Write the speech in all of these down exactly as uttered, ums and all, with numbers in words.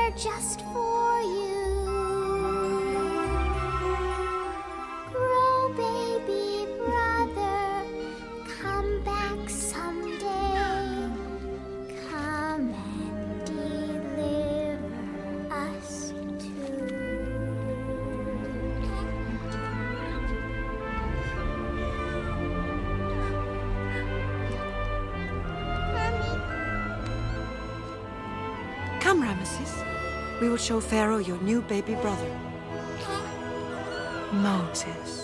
here just for you. Grow, baby brother, come back someday. Come and deliver us too. Come, Ramesses. We will show Pharaoh your new baby brother, Moses.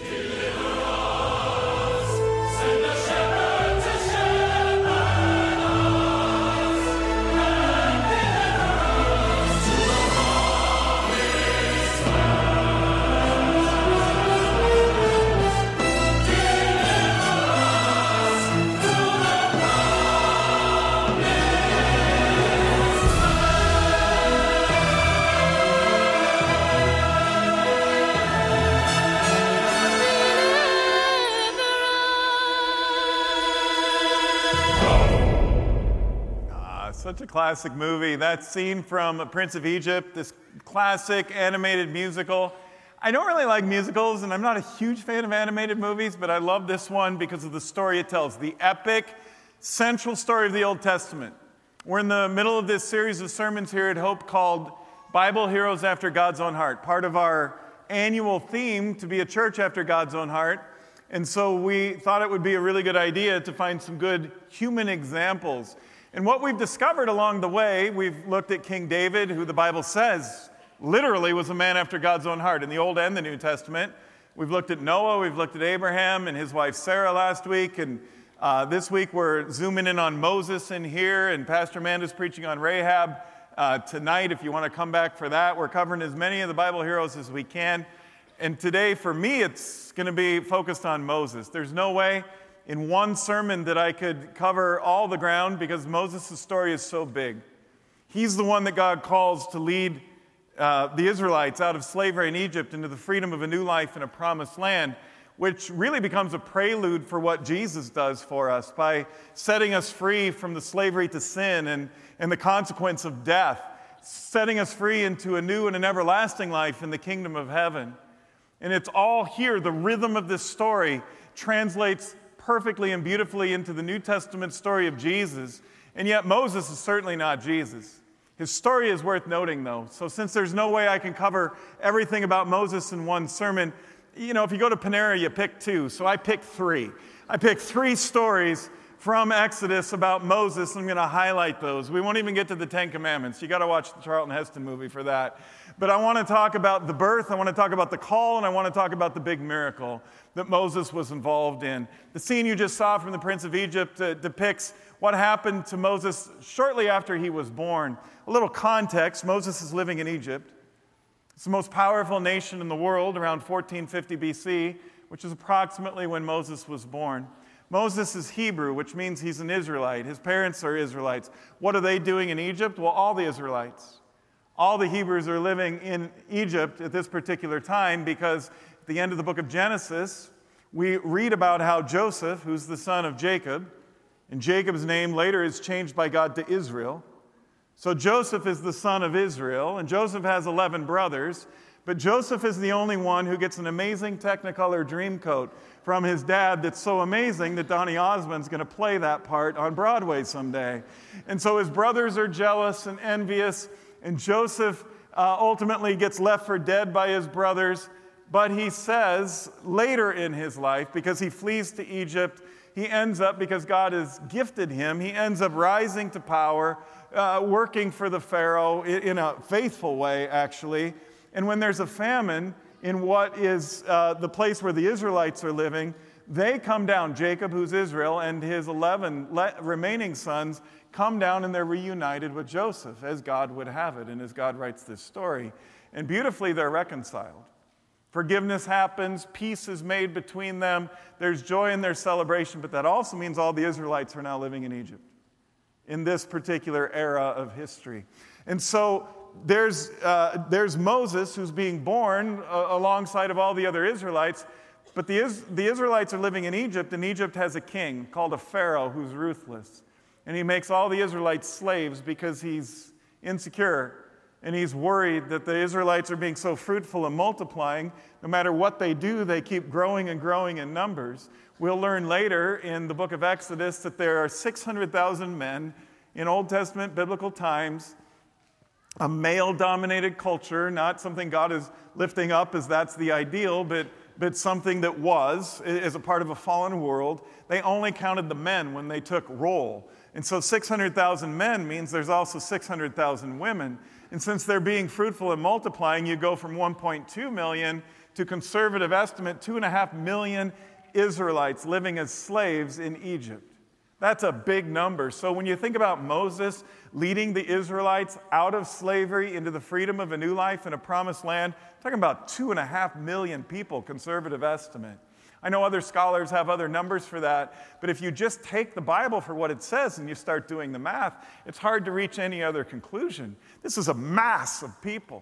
Such a classic movie. That scene from Prince of Egypt, this classic animated musical. I don't really like musicals, and I'm not a huge fan of animated movies, but I love this one because of the story it tells, the epic, central story of the Old Testament. We're in the middle of this series of sermons here at Hope called Bible Heroes After God's Own Heart, part of our annual theme to be a church after God's own heart. And so we thought it would be a really good idea to find some good human examples. And what we've discovered along the way, we've looked at King David, who the Bible says literally was a man after God's own heart in the Old and the New Testament. We've looked at Noah, we've looked at Abraham and his wife Sarah last week, and uh, this week we're zooming in on Moses in here, and Pastor Amanda's preaching on Rahab uh, tonight. If you want to come back for that, we're covering as many of the Bible heroes as we can. And today, for me, it's going to be focused on Moses. There's no way in one sermon that I could cover all the ground because Moses' story is so big. He's the one that God calls to lead uh, the Israelites out of slavery in Egypt into the freedom of a new life in a promised land, which really becomes a prelude for what Jesus does for us by setting us free from the slavery to sin and, and the consequence of death, setting us free into a new and an everlasting life in the kingdom of heaven. And it's all here. The rhythm of this story translates perfectly and beautifully into the New Testament story of Jesus, and yet Moses is certainly not Jesus. His story is worth noting, though. So since there's no way I can cover everything about Moses in one sermon, you know, if you go to Panera, you pick two. So I picked three. I picked three stories from Exodus about Moses, and I'm going to highlight those. We won't even get to the Ten Commandments. You got to watch the Charlton Heston movie for that. But I want to talk about the birth, I want to talk about the call, and I want to talk about the big miracle that Moses was involved in. The scene you just saw from the Prince of Egypt uh, depicts what happened to Moses shortly after he was born. A little context, Moses is living in Egypt. It's the most powerful nation in the world around fourteen fifty B C, which is approximately when Moses was born. Moses is Hebrew, which means he's an Israelite. His parents are Israelites. What are they doing in Egypt? Well, all the Israelites. All the Hebrews are living in Egypt at this particular time because at the end of the book of Genesis, we read about how Joseph, who's the son of Jacob, and Jacob's name later is changed by God to Israel. So Joseph is the son of Israel, and Joseph has eleven brothers, but Joseph is the only one who gets an amazing Technicolor Dreamcoat from his dad that's so amazing that Donny Osmond's going to play that part on Broadway someday. And so his brothers are jealous and envious, and Joseph uh, ultimately gets left for dead by his brothers. But he says later in his life, because he flees to Egypt, he ends up, because God has gifted him, he ends up rising to power, uh, working for the Pharaoh in a faithful way, actually. And when there's a famine in what is uh, the place where the Israelites are living, they come down. Jacob, who's Israel, and his eleven le- remaining sons come down, and they're reunited with Joseph, as God would have it, and as God writes this story. And beautifully, they're reconciled. Forgiveness happens, peace is made between them, there's joy in their celebration, but that also means all the Israelites are now living in Egypt in this particular era of history. And so there's, uh, there's Moses who's being born uh, alongside of all the other Israelites, but the, Is- the Israelites are living in Egypt, and Egypt has a king called a Pharaoh who's ruthless. And he makes all the Israelites slaves because he's insecure And he's worried that the Israelites are being so fruitful and multiplying. No matter what they do, they keep growing and growing in numbers. We'll learn later in the book of Exodus that there are six hundred thousand men in Old Testament biblical times, a male-dominated culture, not something God is lifting up as that's the ideal, but, but something that was, as a part of a fallen world. They only counted the men when they took roll. And so six hundred thousand men means there's also six hundred thousand women. And since they're being fruitful and multiplying, you go from one point two million to conservative estimate, two point five million Israelites living as slaves in Egypt. That's a big number. So when you think about Moses leading the Israelites out of slavery into the freedom of a new life in a promised land, talking about two and a half million people, conservative estimate. I know other scholars have other numbers for that, but if you just take the Bible for what it says and you start doing the math, it's hard to reach any other conclusion. This is a mass of people.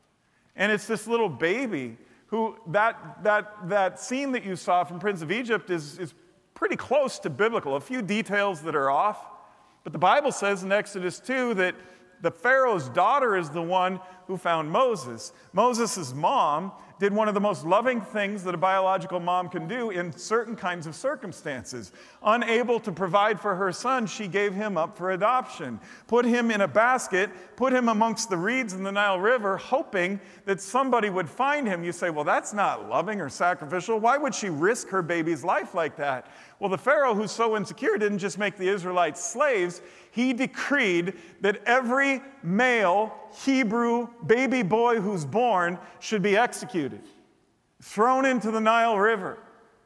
And it's this little baby who, that, that, that scene that you saw from Prince of Egypt is, is pretty close to biblical. A few details that are off. But the Bible says in Exodus two that the Pharaoh's daughter is the one who found Moses. Moses' mom did one of the most loving things that a biological mom can do in certain kinds of circumstances. Unable to provide for her son, she gave him up for adoption. Put him in a basket, put him amongst the reeds in the Nile River, hoping that somebody would find him. You say, well, that's not loving or sacrificial. Why would she risk her baby's life like that? Well, the Pharaoh, who's so insecure, didn't just make the Israelites slaves. He decreed that every male Hebrew baby boy who's born should be executed, thrown into the Nile River.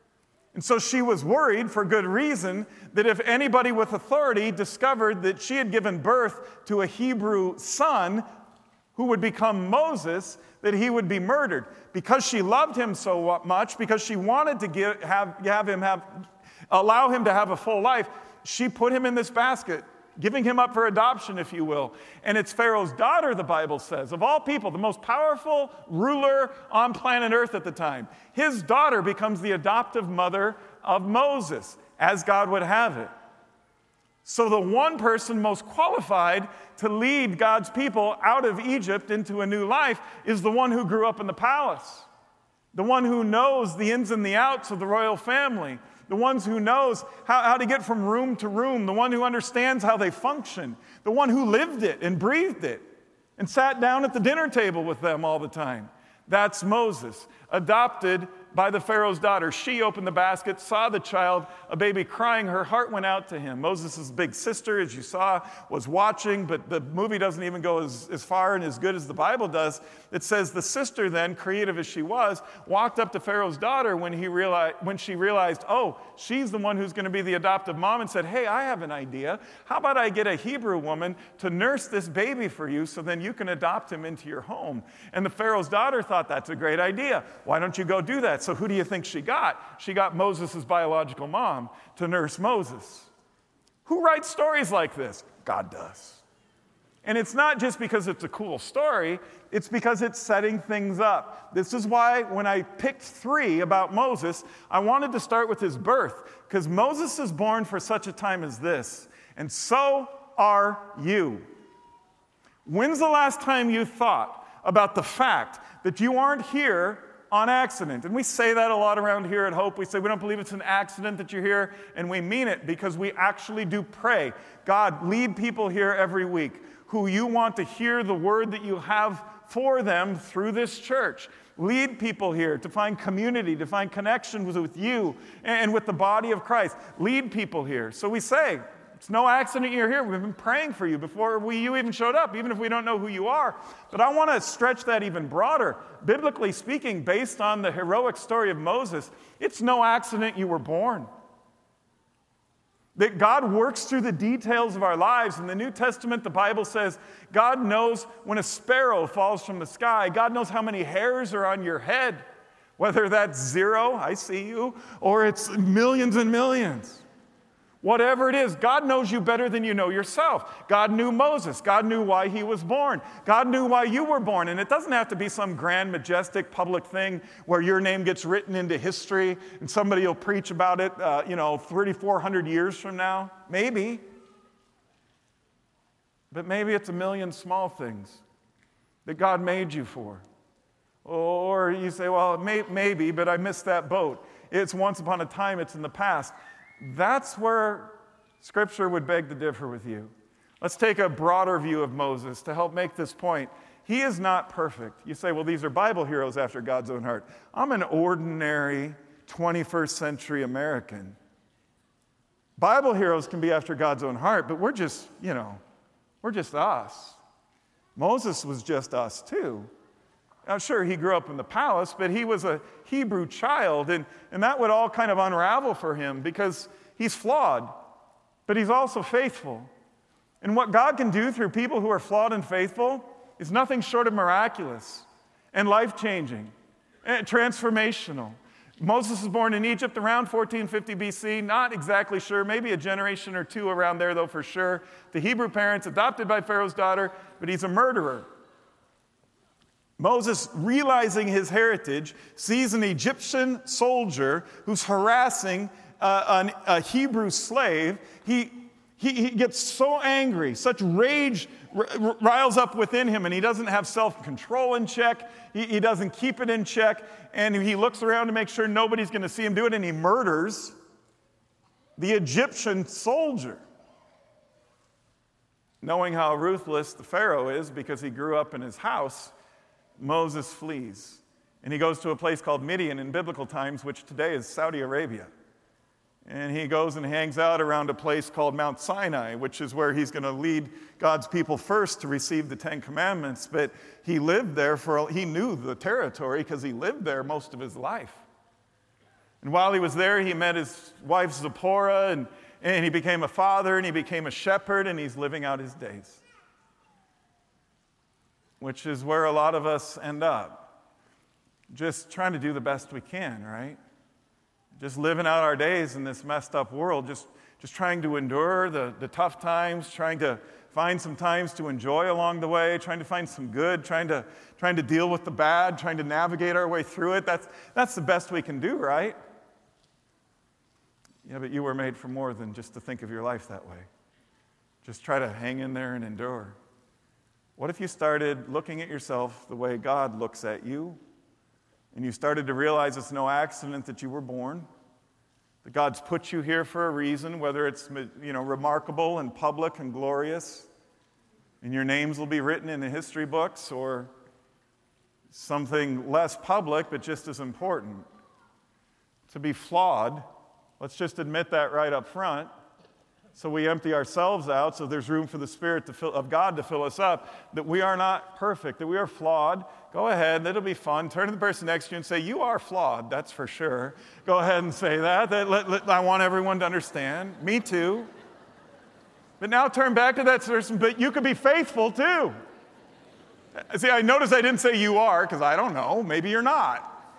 And so she was worried, for good reason, that if anybody with authority discovered that she had given birth to a Hebrew son who would become Moses, that he would be murdered. Because she loved him so much, because she wanted to give, have, have him have, allow him to have a full life, she put him in this basket, giving him up for adoption, if you will. And it's Pharaoh's daughter, the Bible says, of all people, the most powerful ruler on planet Earth at the time. His daughter becomes the adoptive mother of Moses, as God would have it. So the one person most qualified to lead God's people out of Egypt into a new life is the one who grew up in the palace, the one who knows the ins and the outs of the royal family, the ones who knows how, how to get from room to room, the one who understands how they function, the one who lived it and breathed it and sat down at the dinner table with them all the time. That's Moses, adopted by the Pharaoh's daughter. She opened the basket, saw the child, a baby crying. Her heart went out to him. Moses' big sister, as you saw, was watching, but the movie doesn't even go as, as far and as good as the Bible does. It says the sister then, creative as she was, walked up to Pharaoh's daughter when, he realized, when she realized, oh, she's the one who's going to be the adoptive mom, and said, hey, I have an idea. How about I get a Hebrew woman to nurse this baby for you so then you can adopt him into your home? And the Pharaoh's daughter thought, that's a great idea. Why don't you go do that? So who do you think she got? She got Moses' biological mom to nurse Moses. Who writes stories like this? God does. And it's not just because it's a cool story, it's because it's setting things up. This is why when I picked three about Moses, I wanted to start with his birth, because Moses is born for such a time as this, and so are you. When's the last time you thought about the fact that you aren't here on accident? And we say that a lot around here at Hope. We say we don't believe it's an accident that you're here, and we mean it because we actually do pray. God, lead people here every week who you want to hear the word that you have for them through this church. Lead people here to find community, to find connection with, with you and with the body of Christ. Lead people here. So we say, it's no accident you're here. We've been praying for you before we, you even showed up, even if we don't know who you are. But I want to stretch that even broader. Biblically speaking, based on the heroic story of Moses, it's no accident you were born. That God works through the details of our lives. In the New Testament, the Bible says, God knows when a sparrow falls from the sky. God knows how many hairs are on your head. Whether that's zero, I see you, or it's millions and millions. Whatever it is, God knows you better than you know yourself. God knew Moses. God knew why he was born. God knew why you were born. And it doesn't have to be some grand, majestic public thing where your name gets written into history and somebody will preach about it, uh, you know, thirty-four hundred years from now. Maybe. But maybe it's a million small things that God made you for. Or you say, well, may, maybe, but I missed that boat. It's once upon a time, it's in the past. That's where Scripture would beg to differ with you. Let's take a broader view of Moses to help make this point. He is not perfect. You say, well, these are Bible heroes after God's own heart. I'm an ordinary twenty-first century American. Bible heroes can be after God's own heart, but we're just, you know, we're just us. Moses was just us too. Now, sure, he grew up in the palace, but he was a Hebrew child, and, and that would all kind of unravel for him because he's flawed, but he's also faithful. And what God can do through people who are flawed and faithful is nothing short of miraculous and life-changing and transformational. Moses was born in Egypt around fourteen fifty B C, not exactly sure, maybe a generation or two around there, though, for sure. The Hebrew parents, adopted by Pharaoh's daughter, but he's a murderer. Moses, realizing his heritage, sees an Egyptian soldier who's harassing uh, an, a Hebrew slave. He, he, he gets so angry, such rage r- riles up within him, and he doesn't have self-control in check. He, he doesn't keep it in check, and he looks around to make sure nobody's going to see him do it, and he murders the Egyptian soldier. Knowing how ruthless the Pharaoh is because he grew up in his house, Moses flees, and he goes to a place called Midian in biblical times, which today is Saudi Arabia. And he goes and hangs out around a place called Mount Sinai, which is where he's going to lead God's people first to receive the Ten Commandments. But he lived there for, he knew the territory because he lived there most of his life. And while he was there, he met his wife Zipporah, and, and he became a father, and he became a shepherd, and he's living out his days. Which is where a lot of us end up. Just trying to do the best we can, right? Just living out our days in this messed up world, just, just trying to endure the, the tough times, trying to find some times to enjoy along the way, trying to find some good, trying to, trying to deal with the bad, trying to navigate our way through it. That's, that's the best we can do, right? Yeah, but you were made for more than just to think of your life that way. Just try to hang in there and endure. What if you started looking at yourself the way God looks at you, and you started to realize it's no accident that you were born, that God's put you here for a reason, whether it's, you know, remarkable and public and glorious, and your names will be written in the history books, or something less public but just as important. To be flawed, let's just admit that right up front. So we empty ourselves out so there's room for the Spirit to fill, of God to fill us up, that we are not perfect, that we are flawed. Go ahead, that'll be fun. Turn to the person next to you and say, you are flawed, that's for sure. Go ahead and say that. that let, let, I want everyone to understand. Me too. But now turn back to that person, but you could be faithful too. See, I notice I didn't say you are, because I don't know, maybe you're not.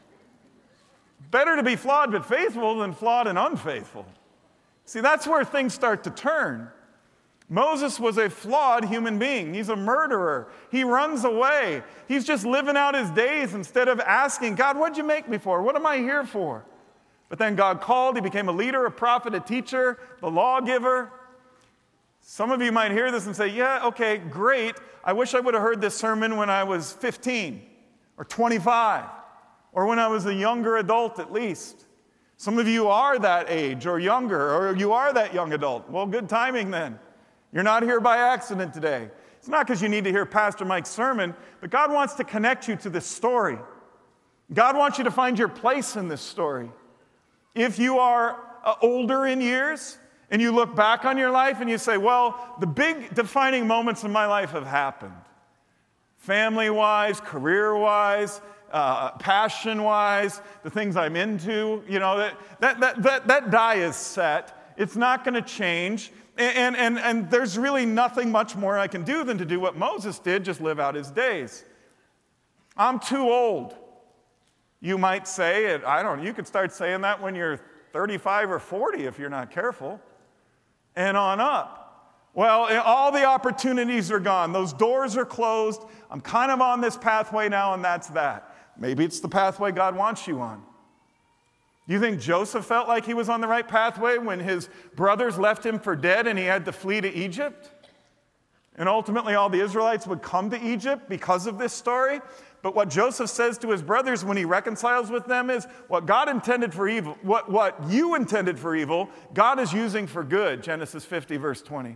Better to be flawed but faithful than flawed and unfaithful. See, that's where things start to turn. Moses was a flawed human being. He's a murderer. He runs away. He's just living out his days instead of asking, God, what'd you make me for? What am I here for? But then God called. He became a leader, a prophet, a teacher, the lawgiver. Some of you might hear this and say, yeah, okay, great. I wish I would have heard this sermon when I was fifteen or twenty-five or when I was a younger adult at least. Some of you are that age or younger, or you are that young adult. Well, good timing then. You're not here by accident today. It's not because you need to hear Pastor Mike's sermon, but God wants to connect you to this story. God wants you to find your place in this story. If you are uh, older in years and you look back on your life and you say, well, the big defining moments in my life have happened. Family-wise, career-wise, Uh, passion-wise, the things I'm into, you know, that that that that, that die is set. It's not going to change. And, and, and there's really nothing much more I can do than to do what Moses did, just live out his days. I'm too old. You might say, it, I don't know, you could start saying that when you're thirty-five or forty if you're not careful, and on up. Well, all the opportunities are gone. Those doors are closed. I'm kind of on this pathway now, and that's that. Maybe it's the pathway God wants you on. Do you think Joseph felt like he was on the right pathway when his brothers left him for dead and he had to flee to Egypt? And ultimately, all the Israelites would come to Egypt because of this story. But what Joseph says to his brothers when he reconciles with them is, what God intended for evil, what, what you intended for evil, God is using for good, Genesis fifty, verse twenty.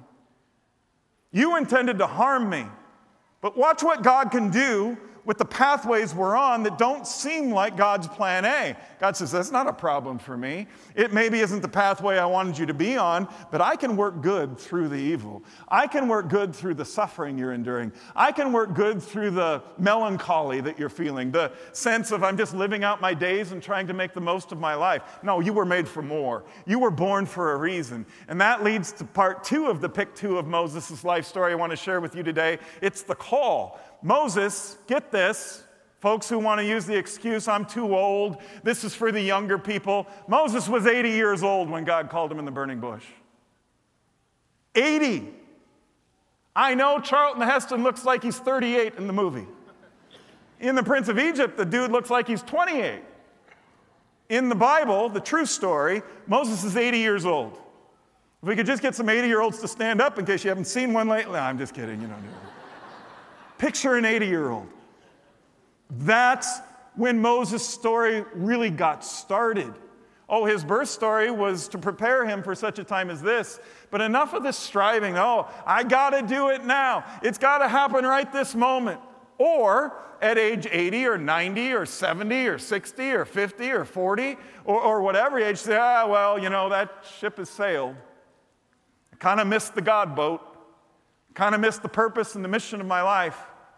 You intended to harm me, but watch what God can do with the pathways we're on that don't seem like God's plan A. God says, that's not a problem for me. It maybe isn't the pathway I wanted you to be on, but I can work good through the evil. I can work good through the suffering you're enduring. I can work good through the melancholy that you're feeling, the sense of I'm just living out my days and trying to make the most of my life. No, you were made for more. You were born for a reason. And that leads to part two of the pick two of Moses' life story I want to share with you today. It's the call. Moses, get this, folks who want to use the excuse, I'm too old, this is for the younger people. Moses was eighty years old when God called him in the burning bush. eighty. I know Charlton Heston looks like he's thirty-eight in the movie. In The Prince of Egypt, the dude looks like he's twenty-eight. In the Bible, the true story, Moses is eighty years old. If we could just get some eighty-year-olds to stand up in case you haven't seen one lately. No, I'm just kidding, you don't do it. Picture an eighty-year-old. That's when Moses' story really got started. Oh, his birth story was to prepare him for such a time as this. But enough of this striving. Oh, I got to do it now. It's got to happen right this moment. Or at age eighty or ninety or seventy or sixty or fifty or forty or, or whatever age, say, ah, well, you know, that ship has sailed. I kind of missed the God boat. Kind of missed the purpose and the mission of my life.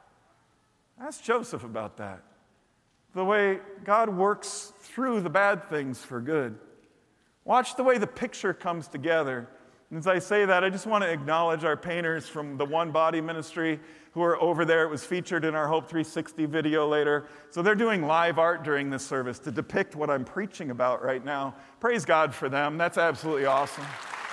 Ask Joseph about that. The way God works through the bad things for good. Watch the way the picture comes together. And as I say that, I just want to acknowledge our painters from the One Body Ministry who are over there. It was featured in our Hope three sixty video later. So they're doing live art during this service to depict what I'm preaching about right now. Praise God for them. That's absolutely awesome.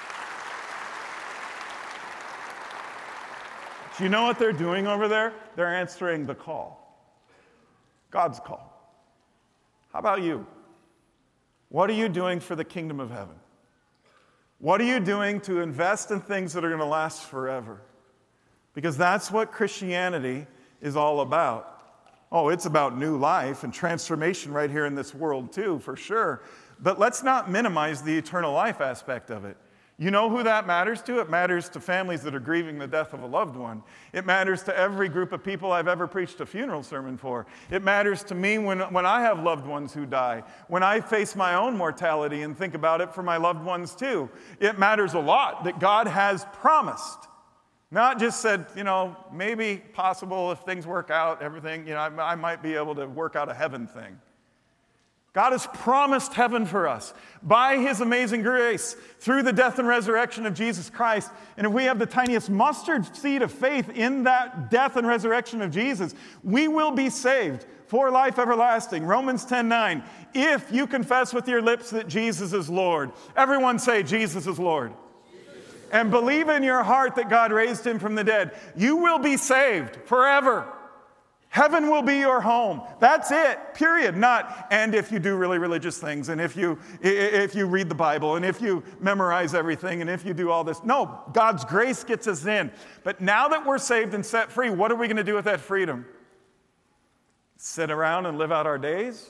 Do you know what they're doing over there? They're answering the call. God's call. How about you? What are you doing for the kingdom of heaven? What are you doing to invest in things that are going to last forever? Because that's what Christianity is all about. Oh, it's about new life and transformation right here in this world too, for sure. But let's not minimize the eternal life aspect of it. You know who that matters to? It matters to families that are grieving the death of a loved one. It matters to every group of people I've ever preached a funeral sermon for. It matters to me when, when I have loved ones who die, when I face my own mortality and think about it for my loved ones too. It matters a lot that God has promised. Not just said, you know, maybe possible if things work out, everything, you know, I, I might be able to work out a heaven thing. God has promised heaven for us by His amazing grace through the death and resurrection of Jesus Christ. And if we have the tiniest mustard seed of faith in that death and resurrection of Jesus, we will be saved for life everlasting. Romans ten nine, if you confess with your lips that Jesus is Lord. Everyone say, Jesus is Lord. Jesus. And believe in your heart that God raised Him from the dead. You will be saved forever. Heaven will be your home. That's it, period. Not, and if you do really religious things, and if you if you read the Bible, and if you memorize everything, and if you do all this. No, God's grace gets us in. But now that we're saved and set free, what are we going to do with that freedom? Sit around and live out our days?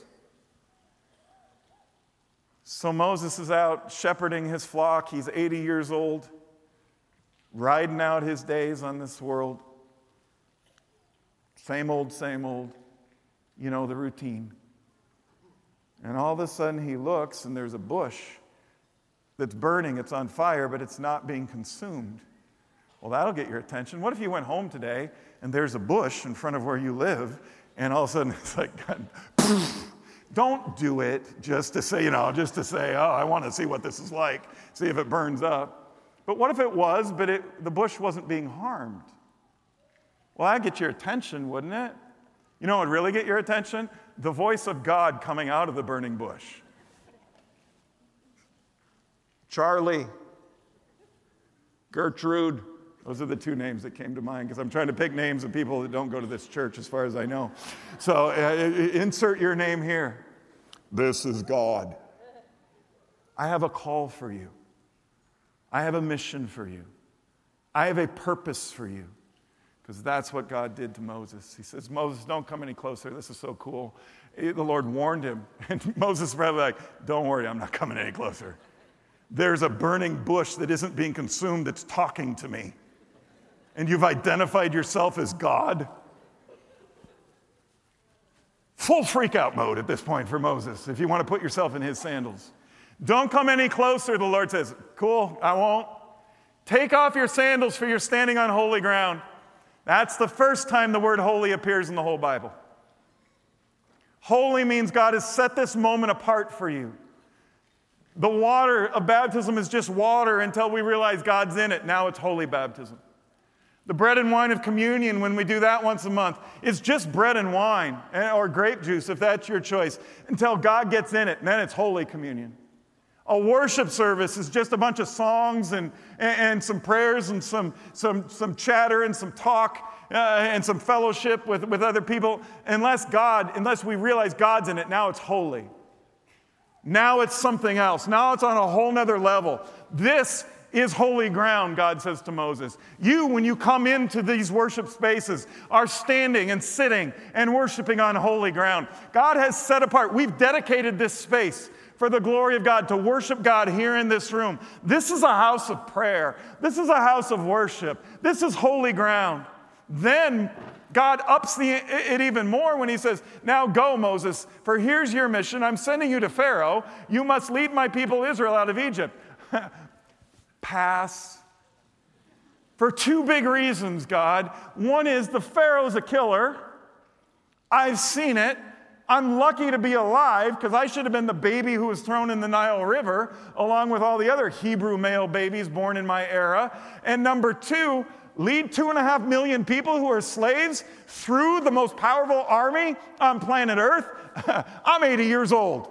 So Moses is out shepherding his flock. He's eighty years old, riding out his days on this world. Same old, same old, you know, the routine. And all of a sudden he looks and there's a bush that's burning, it's on fire, but it's not being consumed. Well, that'll get your attention. What if you went home today and there's a bush in front of where you live and all of a sudden it's like, God, don't do it just to say, you know, just to say, oh, I want to see what this is like, see if it burns up. But what if it was, but it, the bush wasn't being harmed? Well, that'd get your attention, wouldn't it? You know what would really get your attention? The voice of God coming out of the burning bush. Charlie, Gertrude, those are the two names that came to mind because I'm trying to pick names of people that don't go to this church as far as I know. So uh, insert your name here. This is God. I have a call for you. I have a mission for you. I have a purpose for you. Because that's what God did to Moses. He says, Moses, don't come any closer. This is so cool. The Lord warned him. And Moses probably like, don't worry, I'm not coming any closer. There's a burning bush that isn't being consumed that's talking to me. And you've identified yourself as God. Full freak out mode at this point for Moses, if you want to put yourself in his sandals. Don't come any closer, the Lord says. Cool, I won't. Take off your sandals, for you're standing on holy ground. That's the first time the word holy appears in the whole Bible. Holy means God has set this moment apart for you. The water of baptism is just water until we realize God's in it. Now it's holy baptism. The bread and wine of communion, when we do that once a month, is just bread and wine, or grape juice, if that's your choice, until God gets in it, and then it's holy communion. A worship service is just a bunch of songs and, and, and some prayers and some, some, some chatter and some talk uh, and some fellowship with, with other people. Unless God, unless we realize God's in it, now it's holy. Now it's something else. Now it's on a whole nother level. This is holy ground, God says to Moses. You, when you come into these worship spaces, are standing and sitting and worshiping on holy ground. God has set apart. We've dedicated this space for the glory of God, to worship God here in this room. This is a house of prayer. This is a house of worship. This is holy ground. Then God ups the, it even more when he says, now go, Moses, for here's your mission. I'm sending you to Pharaoh. You must lead my people Israel out of Egypt. Pass. For two big reasons, God. One is the Pharaoh's a killer. I've seen it. I'm lucky to be alive because I should have been the baby who was thrown in the Nile River along with all the other Hebrew male babies born in my era. And number two, lead two and a half million people who are slaves through the most powerful army on planet Earth. I'm eighty years old.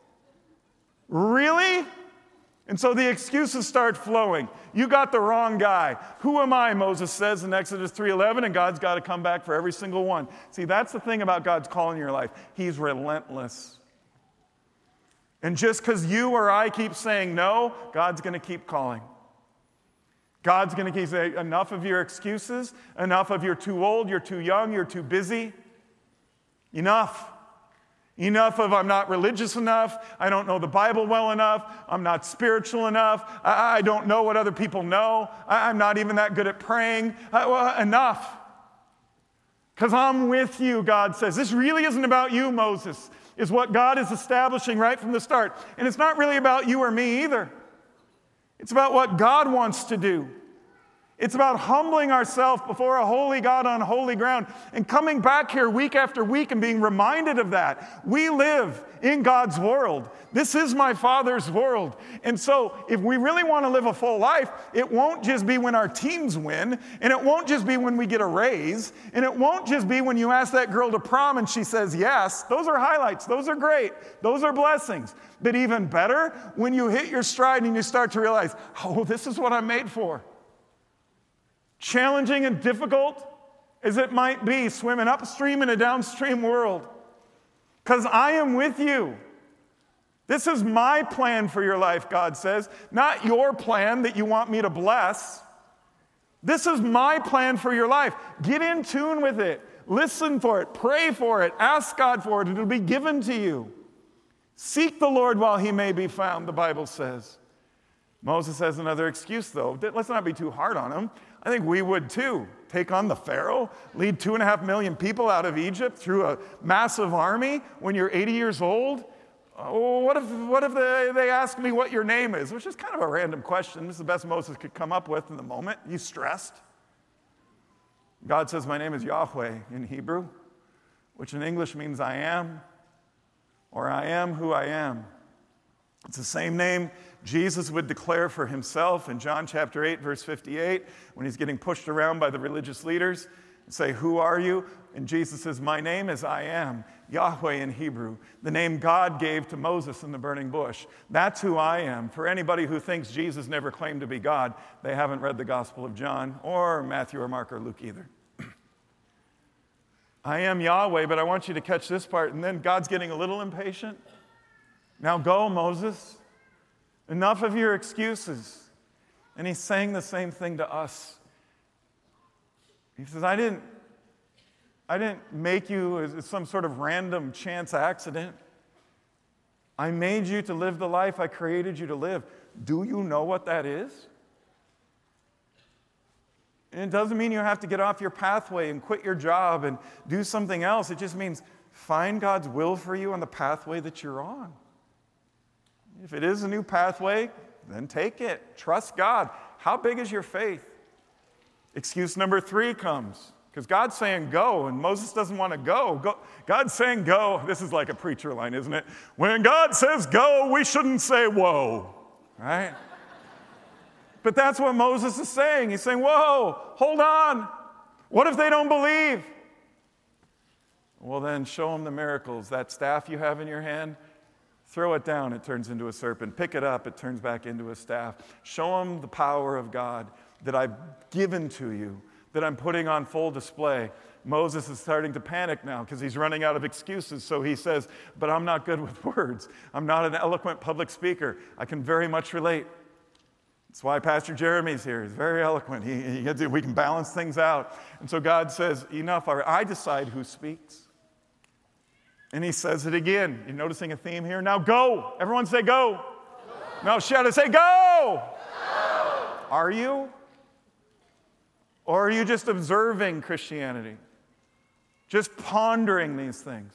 Really? And so the excuses start flowing. You got the wrong guy. Who am I, Moses says in Exodus three eleven, and God's got to come back for every single one. See, that's the thing about God's call in your life. He's relentless. And just because you or I keep saying no, God's going to keep calling. God's going to keep saying, enough of your excuses, enough of you're too old, you're too young, you're too busy. Enough. Enough of I'm not religious enough, I don't know the Bible well enough, I'm not spiritual enough, I, I don't know what other people know, I, I'm not even that good at praying. I, well, enough. Because I'm with you, God says. This really isn't about you, Moses, is what God is establishing right from the start. And it's not really about you or me either. It's about what God wants to do. It's about humbling ourselves before a holy God on holy ground and coming back here week after week and being reminded of that. We live in God's world. This is my Father's world. And so if we really want to live a full life, it won't just be when our teams win, and it won't just be when we get a raise, and it won't just be when you ask that girl to prom and she says yes. Those are highlights. Those are great. Those are blessings. But even better, when you hit your stride and you start to realize, oh, this is what I'm made for. Challenging and difficult as it might be, swimming upstream in a downstream world. Because I am with you. This is my plan for your life, God says, not your plan that you want me to bless. This is my plan for your life. Get in tune with it. Listen for it. Pray for it. Ask God for it. It'll be given to you. Seek the Lord while he may be found, the Bible says. Moses has another excuse, though. Let's not be too hard on him. I think we would too. Take on the Pharaoh, lead two and a half million people out of Egypt through a massive army when you're eighty years old. Oh, what if, what if they, they ask me what your name is? Which is kind of a random question. This is the best Moses could come up with in the moment. He's stressed. God says, my name is Yahweh in Hebrew, which in English means I am, or I am who I am. It's the same name Jesus would declare for himself in John chapter eight, verse fifty-eight, when he's getting pushed around by the religious leaders and say, who are you? And Jesus says, my name is I am, Yahweh in Hebrew, the name God gave to Moses in the burning bush. That's who I am. For anybody who thinks Jesus never claimed to be God, they haven't read the Gospel of John or Matthew or Mark or Luke either. I am Yahweh, but I want you to catch this part. And then God's getting a little impatient. Now go, Moses. Enough of your excuses. And he's saying the same thing to us. He says, I didn't, I didn't make you as some sort of random chance accident. I made you to live the life I created you to live. Do you know what that is? And it doesn't mean you have to get off your pathway and quit your job and do something else. It just means find God's will for you on the pathway that you're on. If it is a new pathway, then take it. Trust God. How big is your faith? Excuse number three comes. Because God's saying go, and Moses doesn't want to go. go. God's saying go. This is like a preacher line, isn't it? When God says go, we shouldn't say whoa, right? But that's what Moses is saying. He's saying, whoa, hold on. What if they don't believe? Well, then show them the miracles. That staff you have in your hand, throw it down, it turns into a serpent. Pick it up, it turns back into a staff. Show them the power of God that I've given to you, that I'm putting on full display. Moses is starting to panic now because he's running out of excuses. So he says, but I'm not good with words. I'm not an eloquent public speaker. I can very much relate. That's why Pastor Jeremy's here. He's very eloquent. He, he gets it. We can balance things out. And so God says, enough. I decide who speaks. And he says it again. You're noticing a theme here? Now go. Everyone say go. Go. Now shout it. Say go. Go. Are you? Or are you just observing Christianity? Just pondering these things?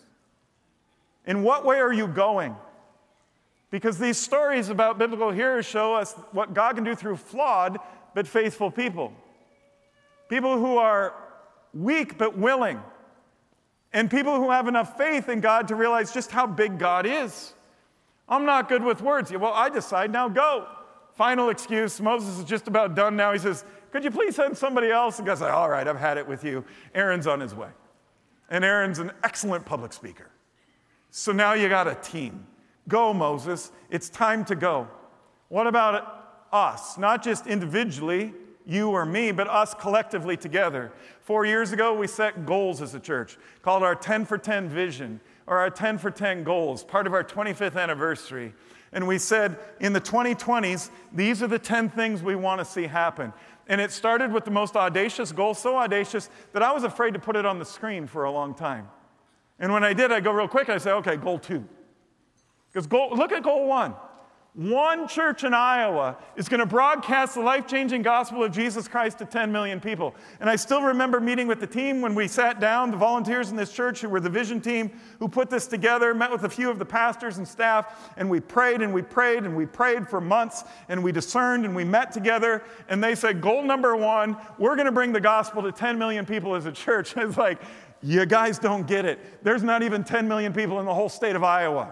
In what way are you going? Because these stories about biblical heroes show us what God can do through flawed but faithful people. People who are weak but willing. And people who have enough faith in God to realize just how big God is. I'm not good with words. Well, I decide, now go. Final excuse. Moses is just about done now. He says, could you please send somebody else? And God's like, all right, I've had it with you. Aaron's on his way. And Aaron's an excellent public speaker. So now you got a team. Go, Moses. It's time to go. What about us? Not just individually, you or me, but us collectively together. Four years ago, we set goals as a church called our ten for ten vision, or our ten for ten goals, part of our twenty-fifth anniversary. And we said, in the twenty twenties, these are the ten things we want to see happen. And it started with the most audacious goal, so audacious that I was afraid to put it on the screen for a long time. And when I did, I go real quick, I say, okay, goal two. Because goal, look at goal one. One church in Iowa is going to broadcast the life-changing gospel of Jesus Christ to ten million people. And I still remember meeting with the team when we sat down, the volunteers in this church who were the vision team who put this together, met with a few of the pastors and staff, and we prayed and we prayed and we prayed for months, and we discerned and we met together, and they said, goal number one, we're going to bring the gospel to ten million people as a church. And it's like, you guys don't get it. There's not even ten million people in the whole state of Iowa.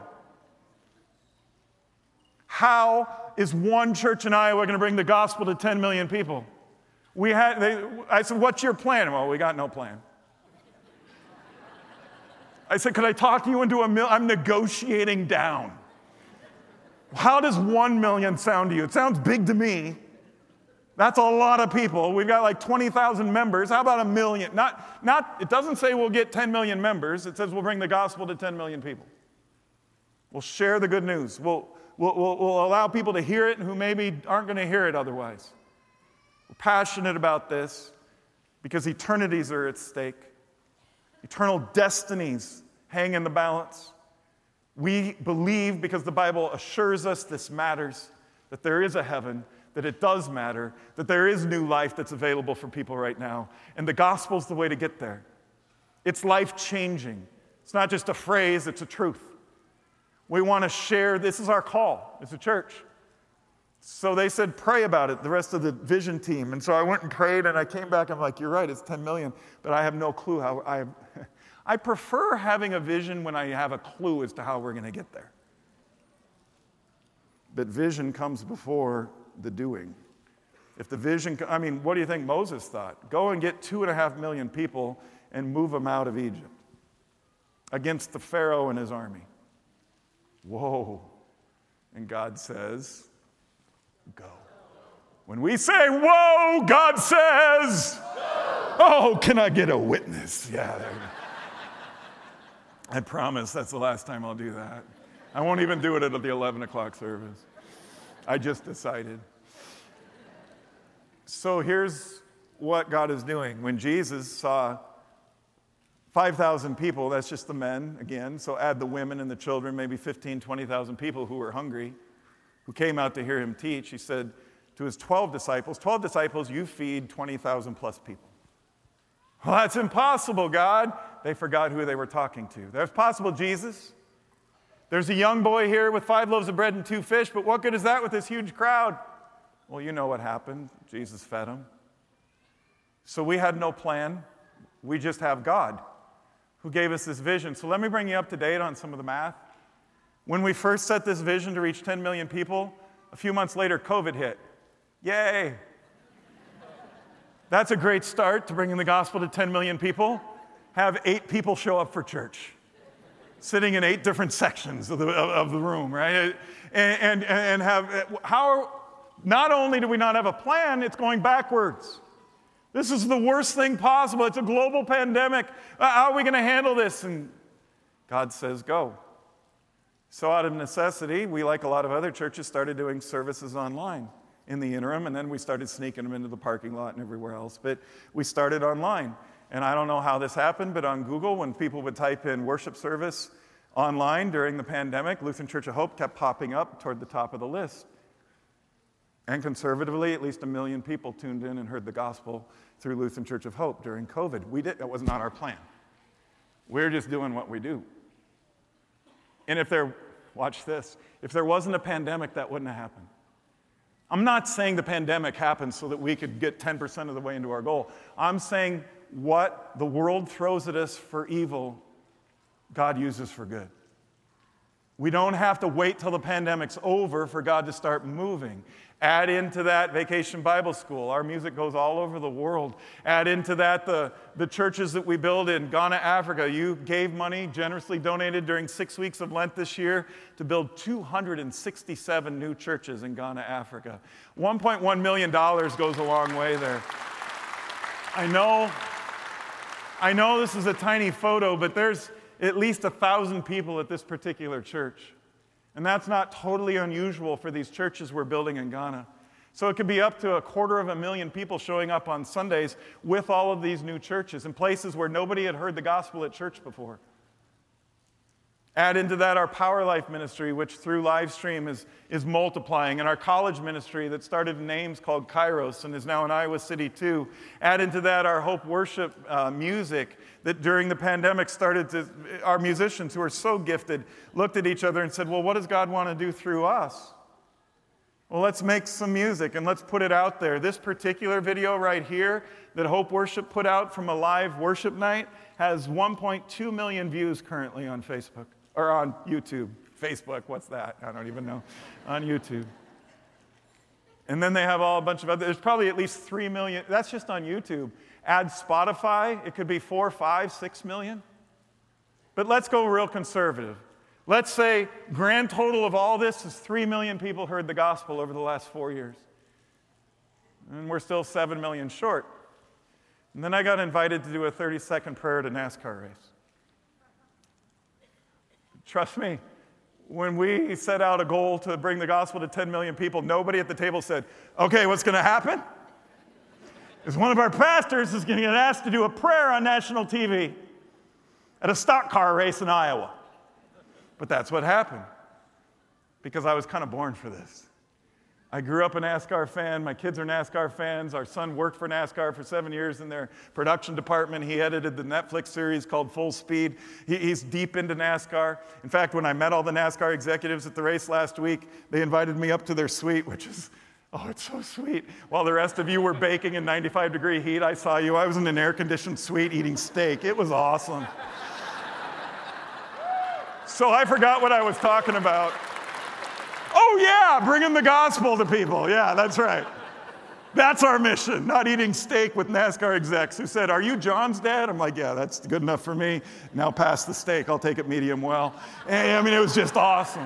How is one church in Iowa going to bring the gospel to ten million people? We had. They, I said, what's your plan? Well, we got no plan. I said, could I talk you into a million? I'm negotiating down. How does one million sound to you? It sounds big to me. That's a lot of people. We've got like twenty thousand members. How about a million? Not, not, it doesn't say we'll get ten million members. It says we'll bring the gospel to ten million people. We'll share the good news. We'll, we'll, we'll, we'll allow people to hear it who maybe aren't going to hear it otherwise. We're passionate about this because eternities are at stake. Eternal destinies hang in the balance. We believe, because the Bible assures us this matters, that there is a heaven, that it does matter, that there is new life that's available for people right now. And the gospel's the way to get there. It's life-changing. It's not just a phrase, it's a truth. We want to share, this is our call as a church. So they said, pray about it, the rest of the vision team. And so I went and prayed, and I came back, I'm like, you're right, it's ten million, but I have no clue how, I, I prefer having a vision when I have a clue as to how we're going to get there. But vision comes before the doing. If the vision, I mean, what do you think Moses thought? Go and get two and a half million people and move them out of Egypt against the Pharaoh and his army. Whoa. And God says, go. When we say, whoa, God says, go. Oh, can I get a witness? Yeah, there you go. I promise that's the last time I'll do that. I won't even do it at the eleven o'clock service. I just decided. So here's what God is doing. When Jesus saw five thousand people, that's just the men again, so add the women and the children, maybe fifteen, twenty thousand people who were hungry, who came out to hear him teach. He said to his twelve disciples, twelve disciples, you feed twenty thousand plus people. Well, that's impossible, God. They forgot who they were talking to. That's possible, Jesus. There's a young boy here with five loaves of bread and two fish, but what good is that with this huge crowd? Well, you know what happened. Jesus fed them. So we had no plan. We just have God who gave us this vision. So let me bring you up to date on some of the math. When we first set this vision to reach ten million people, a few months later, COVID hit. Yay! That's a great start to bringing the gospel to ten million people. Have eight people show up for church, sitting in eight different sections of the, of the room, right? And, and, and have, how, not only do we not have a plan, it's going backwards. This is the worst thing possible. It's a global pandemic. How are we going to handle this? And God says, go. So out of necessity, we, like a lot of other churches, started doing services online in the interim, and then we started sneaking them into the parking lot and everywhere else. But we started online. And I don't know how this happened, but on Google, when people would type in worship service online during the pandemic, Lutheran Church of Hope kept popping up toward the top of the list. And conservatively, at least a million people tuned in and heard the gospel through Lutheran Church of Hope during COVID. We did, that was not our plan. We're just doing what we do. And if there, watch this, if there wasn't a pandemic, that wouldn't have happened. I'm not saying the pandemic happened so that we could get ten percent of the way into our goal. I'm saying what the world throws at us for evil, God uses for good. We don't have to wait till the pandemic's over for God to start moving. Add into that Vacation Bible School. Our music goes all over the world. Add into that the, the churches that we build in Ghana, Africa. You gave money, generously donated during six weeks of Lent this year to build two hundred sixty-seven new churches in Ghana, Africa. one point one million dollars goes a long way there. I know, I know this is a tiny photo, but there's at least a thousand people at this particular church. And that's not totally unusual for these churches we're building in Ghana. So it could be up to a quarter of a million people showing up on Sundays with all of these new churches in places where nobody had heard the gospel at church before. Add into that our Power Life ministry, which through live stream is, is multiplying, and our college ministry that started in Ames called Kairos and is now in Iowa City too. Add into that our Hope Worship uh, music that during the pandemic started to, our musicians who are so gifted looked at each other and said, well, what does God want to do through us? Well, let's make some music and let's put it out there. This particular video right here that Hope Worship put out from a live worship night has one point two million views currently on Facebook. Or on YouTube, Facebook, what's that? I don't even know. On YouTube. And then they have all a bunch of other, there's probably at least three million, that's just on YouTube. Add Spotify, it could be four, five, six million. But let's go real conservative. Let's say grand total of all this is three million people heard the gospel over the last four years. And we're still seven million short. And then I got invited to do a thirty-second prayer at a NASCAR race. Trust me, when we set out a goal to bring the gospel to ten million people, nobody at the table said, okay, what's going to happen is one of our pastors is going to get asked to do a prayer on national T V at a stock car race in Iowa. But that's what happened, because I was kind of born for this. I grew up a NASCAR fan. My kids are NASCAR fans. Our son worked for NASCAR for seven years in their production department. He edited the Netflix series called Full Speed. He, he's deep into NASCAR. In fact, when I met all the NASCAR executives at the race last week, they invited me up to their suite, which is, oh, it's so sweet. While the rest of you were baking in ninety-five degree heat, I saw you. I was in an air-conditioned suite eating steak. It was awesome. So I forgot what I was talking about. Oh, yeah, bringing the gospel to people. Yeah, that's right. That's our mission, not eating steak with NASCAR execs who said, are you John's dad? I'm like, yeah, that's good enough for me. Now pass the steak. I'll take it medium well. And, I mean, it was just awesome.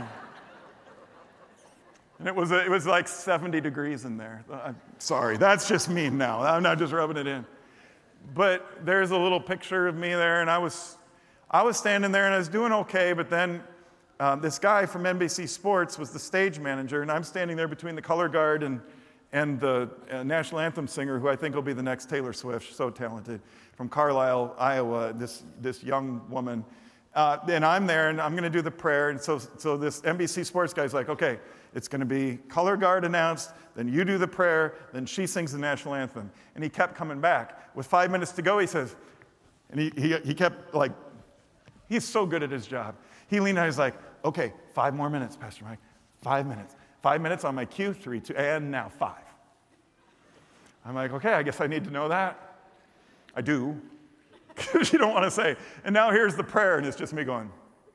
And it was, it was like seventy degrees in there. I'm sorry, that's just me now. I'm not just rubbing it in. But there's a little picture of me there, and I was, I was standing there, and I was doing okay, but then Um, this guy from N B C Sports was the stage manager, and I'm standing there between the color guard and, and the uh, national anthem singer, who I think will be the next Taylor Swift, so talented, from Carlisle, Iowa, this, this young woman. Uh, and I'm there, and I'm going to do the prayer. And so, so this N B C Sports guy's like, okay, it's going to be color guard announced, then you do the prayer, then she sings the national anthem. And he kept coming back. With five minutes to go, he says, and he, he, he kept like, he's so good at his job. He leaned out, he's like, okay, five more minutes, Pastor Mike, five minutes. Five minutes on my cue, three, two, and now five. I'm like, okay, I guess I need to know that. I do, because you don't want to say. And now here's the prayer, and it's just me going.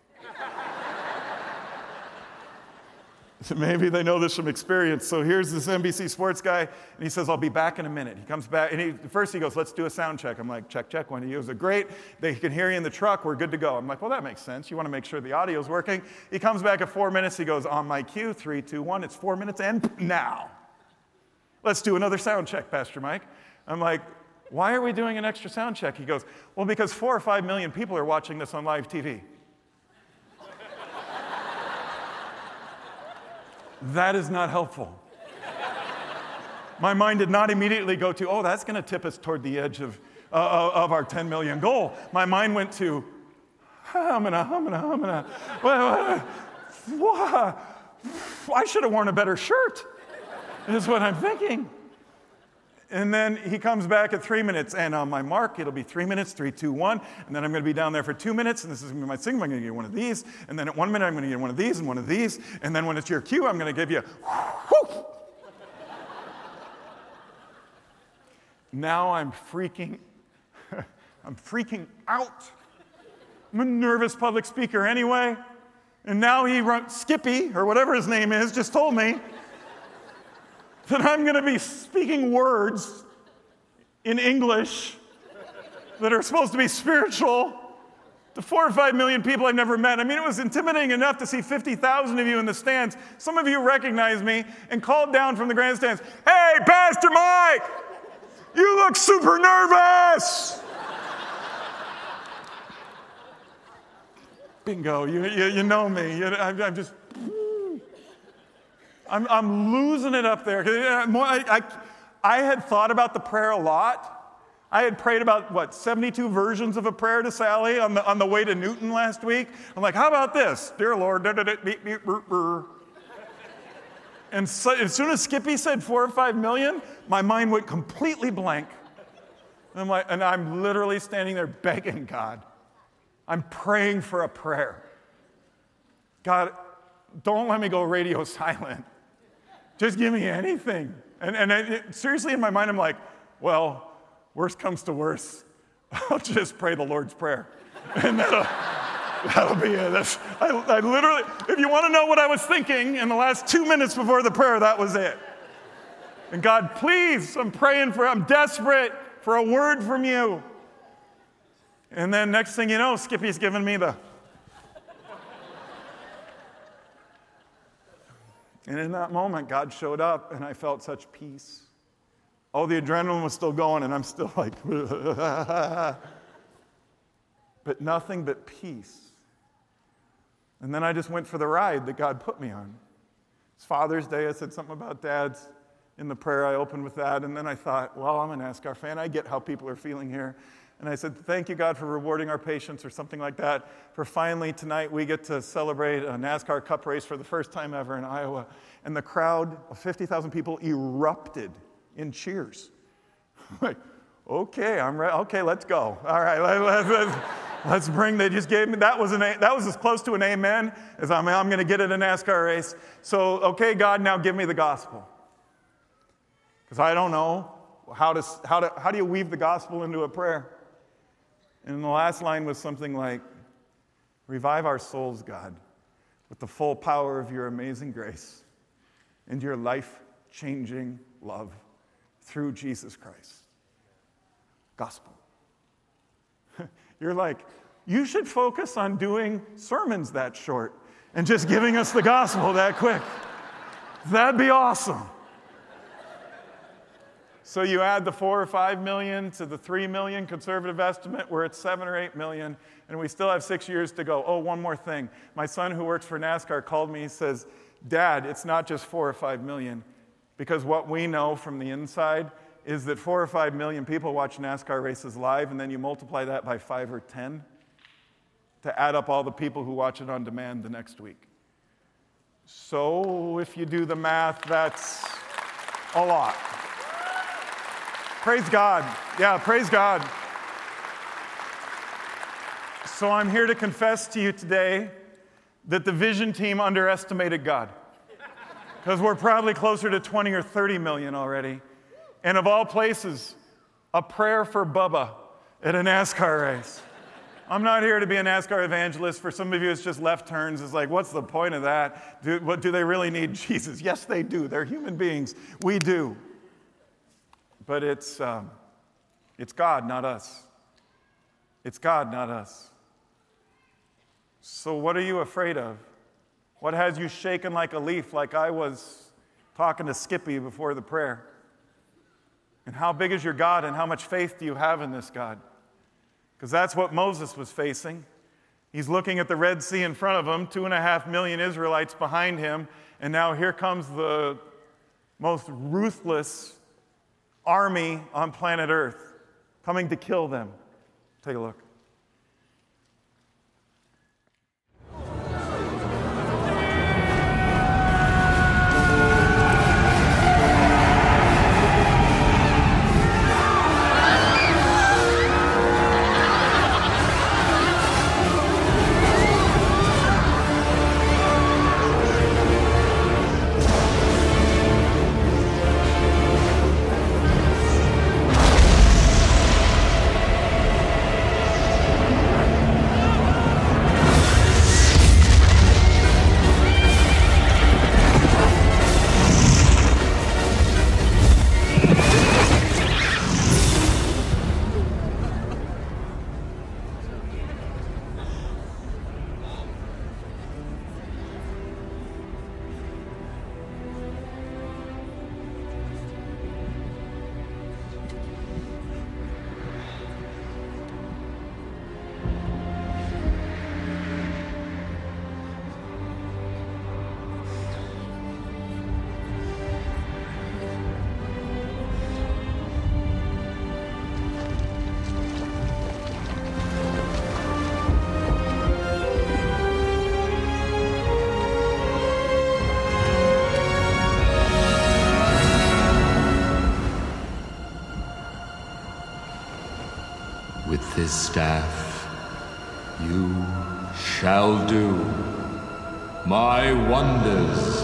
So maybe they know this from experience. So here's this N B C Sports guy, and he says, I'll be back in a minute. He comes back, and he, first he goes, let's do a sound check. I'm like, check, check. When he goes, great. They can hear you in the truck. We're good to go. I'm like, well, that makes sense. You want to make sure the audio's working. He comes back at four minutes. He goes, on my cue, three, two, one. It's four minutes, and now. Let's do another sound check, Pastor Mike. I'm like, why are we doing an extra sound check? He goes, well, because four or five million people are watching this on live T V. That is not helpful. My mind did not immediately go to, oh, that's going to tip us toward the edge of, uh, of our ten million goal. My mind went to, humana, humana, humana. I should have worn a better shirt, is what I'm thinking. And then he comes back at three minutes, and on my mark, it'll be three minutes, three, two, one, and then I'm going to be down there for two minutes, and this is going to be my signal. I'm going to get one of these, and then at one minute, I'm going to get one of these and one of these, and then when it's your cue, I'm going to give you, whoo. Now I'm freaking, I'm freaking out. I'm a nervous public speaker anyway, and now he run, Skippy, or whatever his name is, just told me that I'm going to be speaking words in English that are supposed to be spiritual to four or five million people I've never met. I mean, it was intimidating enough to see fifty thousand of you in the stands. Some of you recognized me and called down from the grandstands, hey, Pastor Mike, you look super nervous. Bingo, you, you, you know me. You, I'm, I'm just... I'm, I'm losing it up there. I, I, I had thought about the prayer a lot. I had prayed about, what, seventy-two versions of a prayer to Sally on the, on the way to Newton last week. I'm like, how about this? Dear Lord, da, da, da, beep, beep, brr, brr. And so, as soon as Skippy said four or five million, my mind went completely blank. And I'm, like, and I'm literally standing there begging God. I'm praying for a prayer. God, don't let me go radio silent. Just give me anything. And, and it, seriously, in my mind, I'm like, well, worst comes to worst, I'll just pray the Lord's Prayer. And that'll, that'll be it. That's, I, I literally, if you want to know what I was thinking in the last two minutes before the prayer, that was it. And God, please, I'm praying for, I'm desperate for a word from you. And then next thing you know, Skippy's giving me the... And in that moment, God showed up, and I felt such peace. Oh, the adrenaline was still going, and I'm still like, but nothing but peace. And then I just went for the ride that God put me on. It's Father's Day. I said something about dads in the prayer. I opened with that, and then I thought, well, I'm a NASCAR fan. I get how people are feeling here. And I said, thank you, God, for rewarding our patience or something like that. For finally, tonight, we get to celebrate a NASCAR Cup race for the first time ever in Iowa. And the crowd of fifty thousand people erupted in cheers. Like, okay, I'm ready. Okay, let's go. All right, let, let, let's, let's bring, they just gave me, that was, an, that was as close to an amen as I'm, I'm going to get at a NASCAR race. So, okay, God, now give me the gospel. Because I don't know how to, how to, how do you weave the gospel into a prayer? And the last line was something like, revive our souls, God, with the full power of your amazing grace and your life-changing love through Jesus Christ. Gospel. You're like, you should focus on doing sermons that short and just giving us the gospel that quick. That'd be awesome. So you add the four or five million to the three million conservative estimate, we're at seven or eight million, and we still have six years to go. Oh, one more thing. My son who works for NASCAR called me, he says, Dad, it's not just four or five million. Because what we know from the inside is that four or five million people watch NASCAR races live, and then you multiply that by five or ten to add up all the people who watch it on demand the next week. So if you do the math, that's a lot. Praise God. Yeah, praise God. So I'm here to confess to you today that the Vision team underestimated God. Because we're probably closer to twenty or thirty million already. And of all places, a prayer for Bubba at a NASCAR race. I'm not here to be a NASCAR evangelist. For some of you, it's just left turns. It's like, what's the point of that? Do, what, do they really need Jesus? Yes, they do. They're human beings. We do. But it's, um, it's God, not us. It's God, not us. So what are you afraid of? What has you shaken like a leaf, like I was talking to Skippy before the prayer? And how big is your God, and how much faith do you have in this God? Because that's what Moses was facing. He's looking at the Red Sea in front of him, two and a half million Israelites behind him, and now here comes the most ruthless army on planet Earth coming to kill them. Take a look. With this staff you shall do my wonders.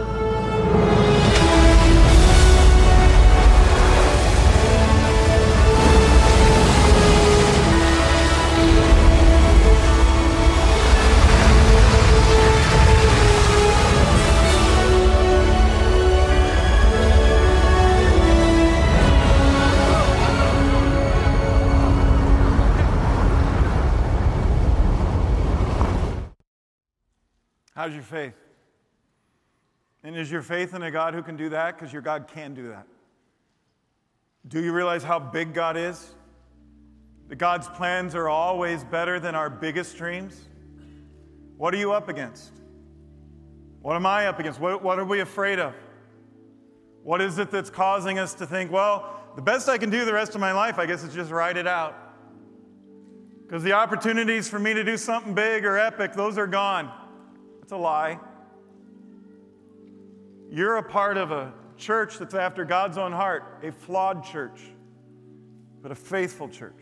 How's your faith? And is your faith in a God who can do that? Because your God can do that. Do you realize how big God is? That God's plans are always better than our biggest dreams? What are you up against? What am I up against? What, what are we afraid of? What is it that's causing us to think, well, the best I can do the rest of my life, I guess, is just ride it out? Because the opportunities for me to do something big or epic, those are gone. That's a lie. You're a part of a church that's after God's own heart, a flawed church, but a faithful church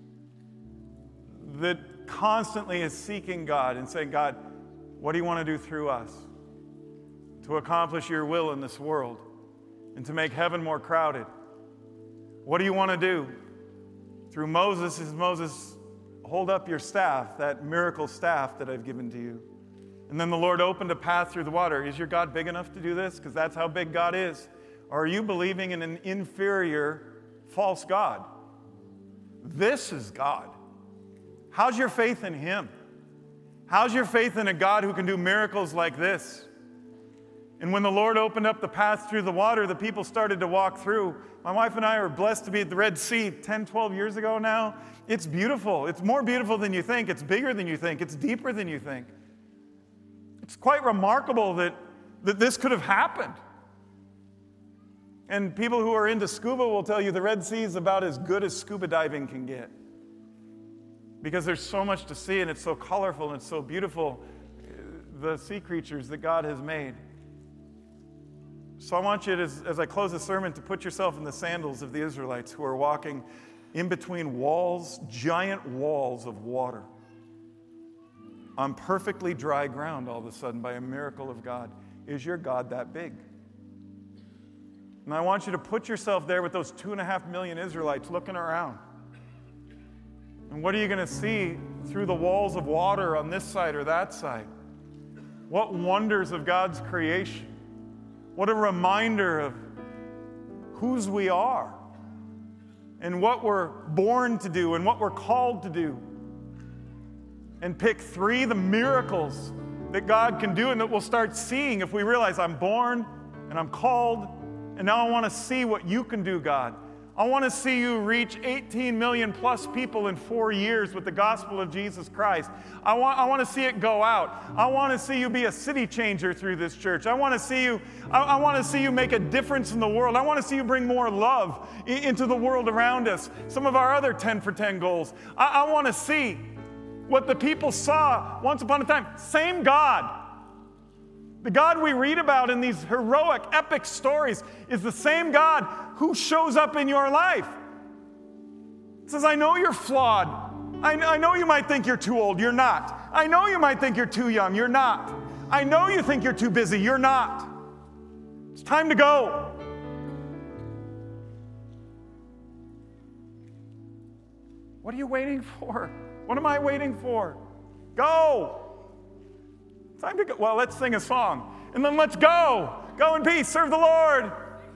that constantly is seeking God and saying, God, what do you want to do through us to accomplish your will in this world and to make heaven more crowded? What do you want to do? Through Moses, is Moses, hold up your staff, that miracle staff that I've given to you. And then the Lord opened a path through the water. Is your God big enough to do this? Because that's how big God is. Or are you believing in an inferior, false God? This is God. How's your faith in Him? How's your faith in a God who can do miracles like this? And when the Lord opened up the path through the water, the people started to walk through. My wife and I were blessed to be at the Red Sea ten, twelve years ago now. It's beautiful. It's more beautiful than you think. It's bigger than you think. It's deeper than you think. It's quite remarkable that, that this could have happened. And people who are into scuba will tell you the Red Sea is about as good as scuba diving can get. Because there's so much to see, and it's so colorful and it's so beautiful, the sea creatures that God has made. So I want you, to, as, as I close the sermon, to put yourself in the sandals of the Israelites who are walking in between walls, giant walls of water, on perfectly dry ground all of a sudden by a miracle of God. Is your God that big? And I want you to put yourself there with those two and a half million Israelites looking around. And what are you going to see through the walls of water on this side or that side? What wonders of God's creation. What a reminder of whose we are and what we're born to do and what we're called to do. And pick three, the miracles that God can do and that we'll start seeing if we realize I'm born and I'm called, and now I want to see what you can do, God. I want to see you reach eighteen million plus people in four years with the gospel of Jesus Christ. I want, I want to see it go out. I want to see you be a city changer through this church. I want to see you, I, I want to see you make a difference in the world. I want to see you bring more love in, into the world around us. Some of our other ten for ten goals. I, I want to see what the people saw once upon a time. Same God. The God we read about in these heroic, epic stories is the same God who shows up in your life. It says, I know you're flawed. I, I know you might think you're too old. You're not. I know you might think you're too young. You're not. I know you think you're too busy. You're not. It's time to go. What are you waiting for? What am I waiting for? Go. Time to go. Well, let's sing a song. And then let's go. Go in peace. Serve the Lord.